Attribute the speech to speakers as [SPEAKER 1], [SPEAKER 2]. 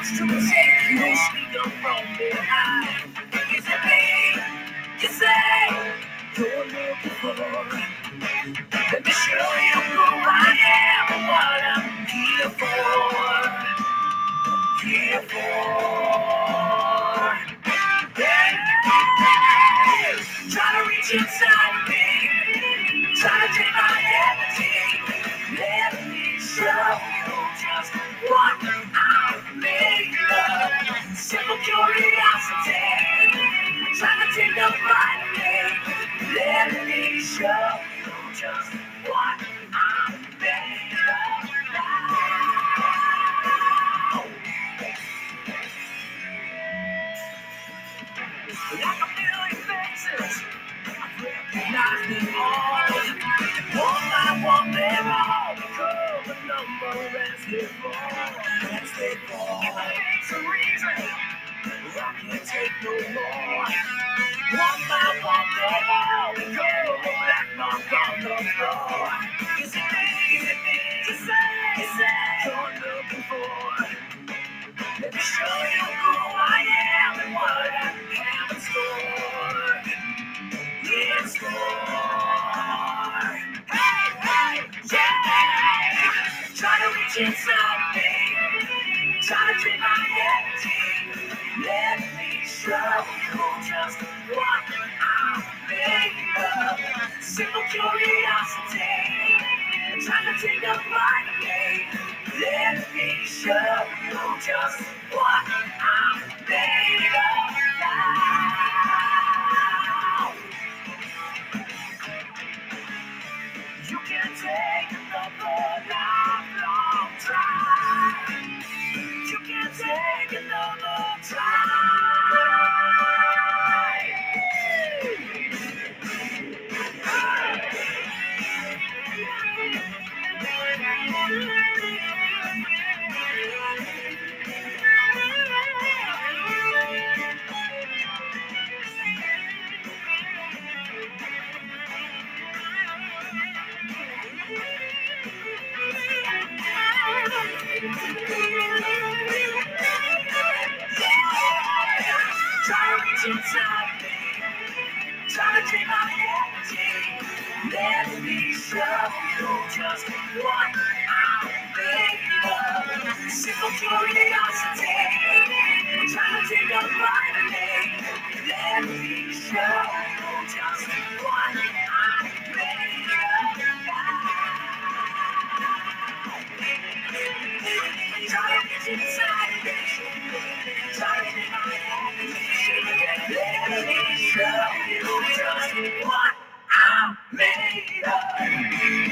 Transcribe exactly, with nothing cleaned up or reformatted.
[SPEAKER 1] to protect you, sneak up from behind. Is it me? You say you're looking for? Let me show you who I am and what I'm here for. Here for. Yeah. Try to reach inside of me. Try to take my identity. Let me show you just what I'm made of. Simple curiosity. Try to take the mind of me. Let me show you just what I'm made of. Like a million faces, I recognize them all. One by one, they're all become a number as they fall, as they fall. It's a reason I can't take no more. One by one, they all become a black mark on the floor. Is it me? Is it me? You say, you say, you're looking for? Let me show you who I am and what I have in store. In store. Hey, hey, yeah! Try to reach inside of me. Try to take my identity. Let me show you just what I'm made of. Simple curiosity. Try to take up my name. Let me show you just what I'm made of now. You can take another lifelong time. You can take another time. Try to reach inside of me. Try to take my energy. Let me show you just what I'm made of. Simple curiosity. Try to take up my name. Let me show you just what I'm made of. Try to reach inside of me. Try to take my energy. Let me show you just what I'm made of.